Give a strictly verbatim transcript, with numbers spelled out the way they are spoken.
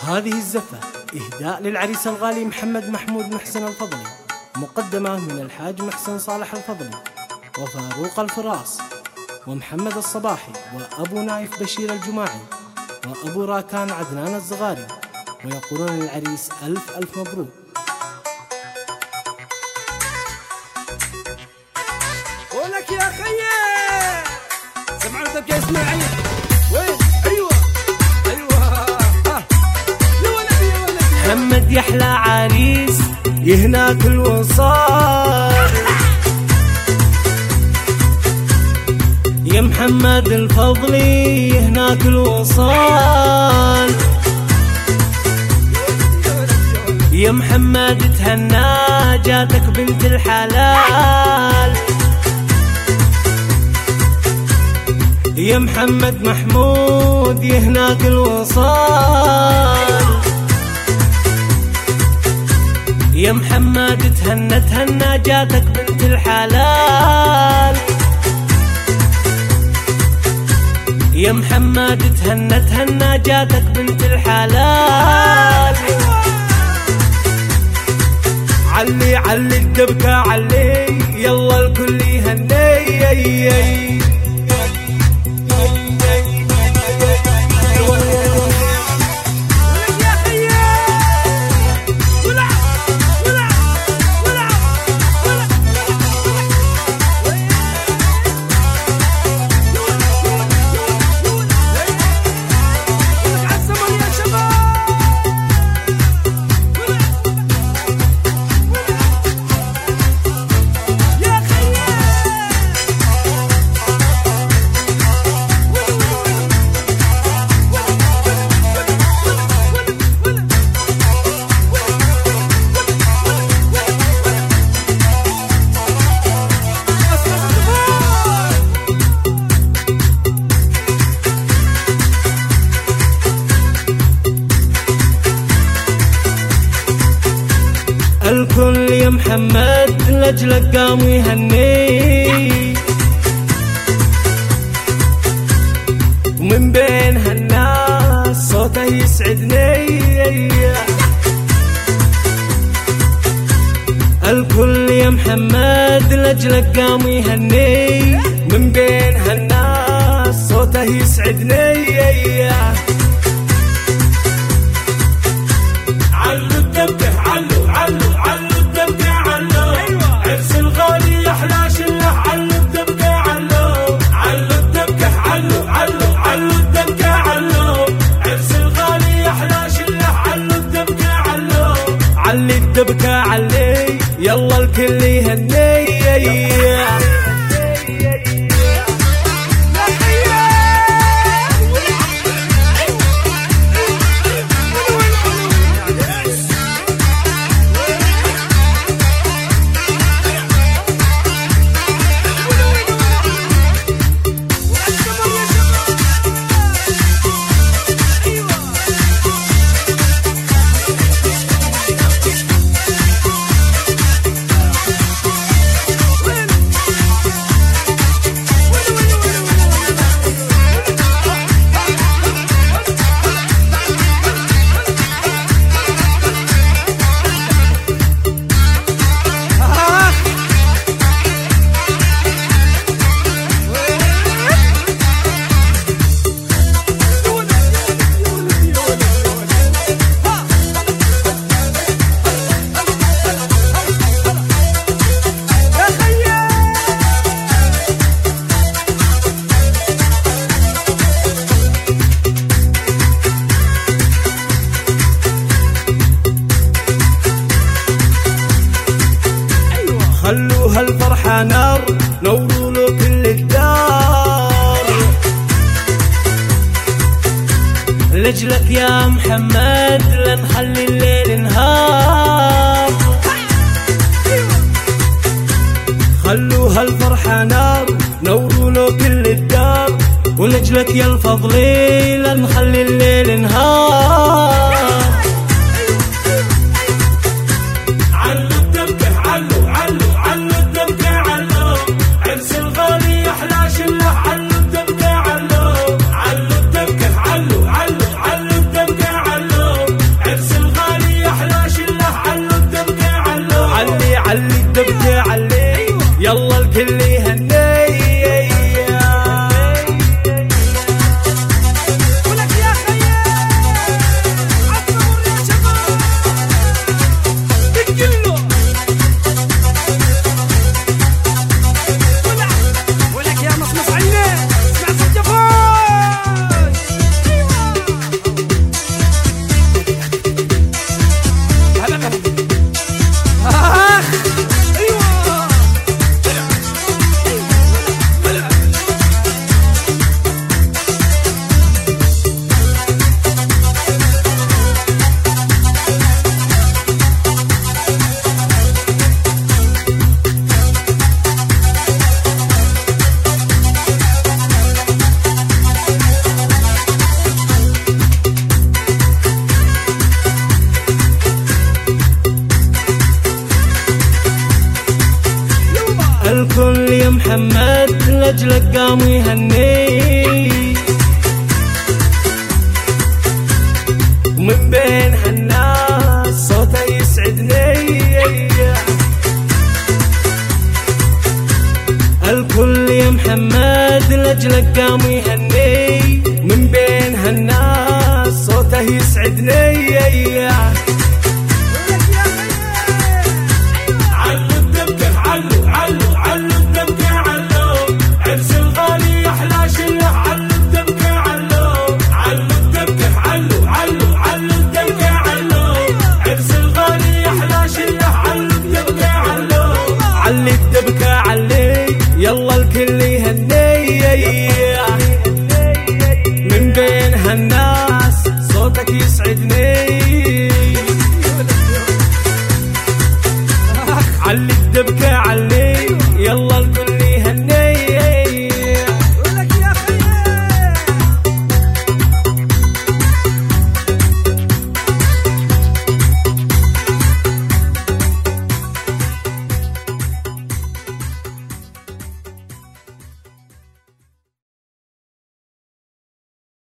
هذه الزفة إهداء للعريس الغالي محمد محمود محسن الفضلي، مقدمة من الحاج محسن صالح الفضلي وفاروق الفراس ومحمد الصباحي وأبو نايف بشير الجماعي وأبو راكان عدنان الزغاري، ويقولون للعريس ألف ألف مبروك. ولك يا خيي سمعوا طب يا اسماعيل وين؟ ايوه ايوه ها يا ولدي يا ولدي محمد يحلى عريس يهناك الوصال يا محمد الفضلي يهناك الوصال يا محمد تهنى جاتك بنت الحلال يا محمد محمود يهناك الوصال يا محمد تهنى تهنى جاتك بنت الحلال يا محمد تهنى تهنى جاتك بنت الحلال. علي علي الدبكة علي يلا الكل يهني الكل يا محمد لأجلك قام يهني ومن بين هالناس صوته يسعدني. الكل يا محمد لأجلك قام يهني من بين هالناس صوته يسعدني. علو الدبكة علو علو علو الدبكة علو عرس الغالي أحلى شله. علو الدبكة علو علو الدبكة علو علو علو الدبكة علو عرس الغالي أحلى شله. علو الدبكة علو علي الدبكة علي يلا الكل يهني. خلوها الفرحة نار نوروا له كل الدار لجلك يا محمد لنخلي الليل نهار. خلوها الفرحة نار نوروا له كل الدار ولجلك يا الفضلي لنخلي الليل نهار. علو محمد لأجلك قام يهني، ومن بين هالناس صوته يسعدني. الكل يا محمد لأجلك قام يهني، من بين هالناس صوته يسعدني. علو الدبكة علو علو علو الدبكة علو، عرس الغالي أحلى شلة. علو الدبكة علو علو الدبكة علو علو علو الدبكة علو، عرس الغالي أحلى شلة. علو الدبكة علو علي الدبكة علي يلا الكل يهني، من بين هالناس صوتك يسعدني.